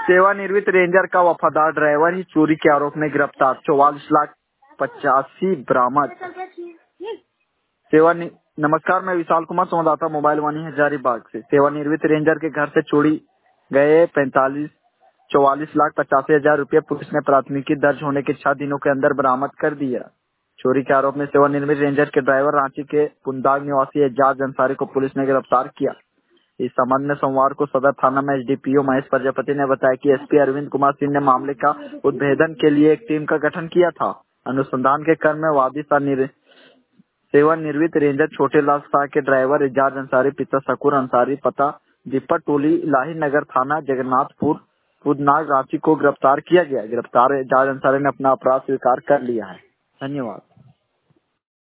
सेवानिवृत्त रेंजर का वफादार ड्राइवर ही चोरी के आरोप में गिरफ्तार, 44,85,000 बरामद। नमस्कार, मैं विशाल कुमार, संवाददाता मोबाइल वाणी हजारीबाग से। सेवानिवृत्त रेंजर के घर से चोरी गए 44,85,000 रुपये पुलिस ने प्राथमिकी दर्ज होने के 6 दिनों के अंदर बरामद कर दिया। चोरी के आरोप में सेवानिवृत्त रेंजर के ड्राइवर रांची के पुंदाग निवासी एजाज अंसारी को पुलिस ने गिरफ्तार किया। इस संबंध में सोमवार को सदर थाना में एसडीपीओ महेश प्रजापति ने बताया कि एसपी अरविंद कुमार सिंह ने मामले का उद्भेदन के लिए एक टीम का गठन किया था। अनुसंधान के क्रम में वादी सेवानिवृत्त रेंजर छोटे लाल शाह के ड्राइवर एजाज अंसारी पिता शकूर अंसारी पता दीपक टोली इलाही नगर थाना जगन्नाथपुर पुदनाग रांची को गिरफ्तार किया गया। गिरफ्तार एजाज अंसारी ने अपना अपराध स्वीकार कर लिया है। धन्यवाद।